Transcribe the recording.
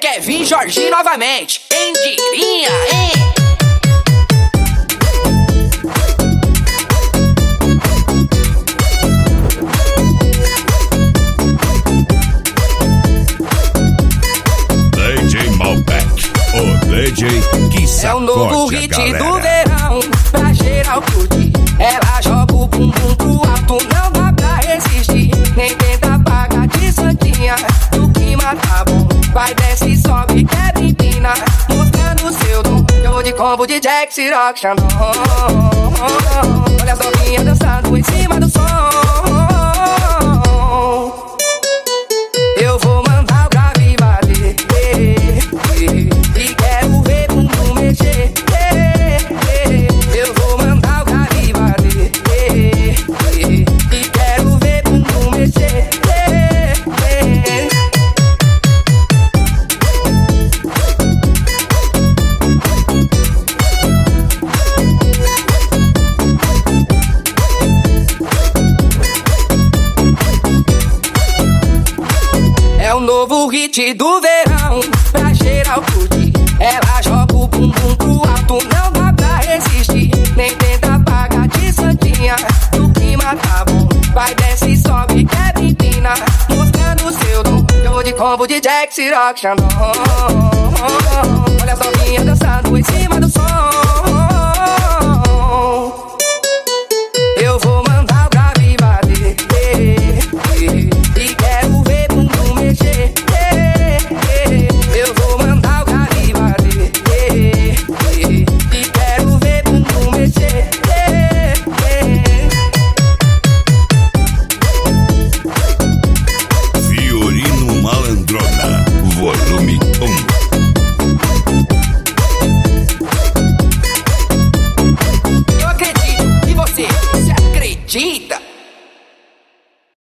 quer vir Jorginho novamente. Quem diria, hein? DJ Malbec, o DJ que sacode. É o novo hit do verão, pra geral curtir. Ela joga o bumbum pro alto, não dá pra resistir. Nem tenta apagar de santinha, o clima tá bom. Vai, desce, sobe, quebra, empina, mostrando o seu dom. Eu vou de combo de Jack, Ciroc, Xandão. Olha as novinhas dançando em cima do som. Eu vou mandar o grave bater, e quero ver bumbum mexer. Eu vou mandar o grave bater, e quero ver bumbum mexer. É o novo hit do verão, pra geral curtir. Ela joga o bumbum pro alto, não dá pra resistir. Nem tenta apagar de santinha, o clima tá bom. Vai, desce, sobe, quebra, empina, mostrando o seu dom. Eu vou de combo de Jack, Ciroc, Xandão. Olha as novinhas dançando em cima do som. Eu vou mandar o grave bater, e quero ver bumbum mexer. Eu vou mandar o grave bater, e quero ver bumbum mexer. Fiorino Malandrona, volume 1. Eu acredito, e você acredita?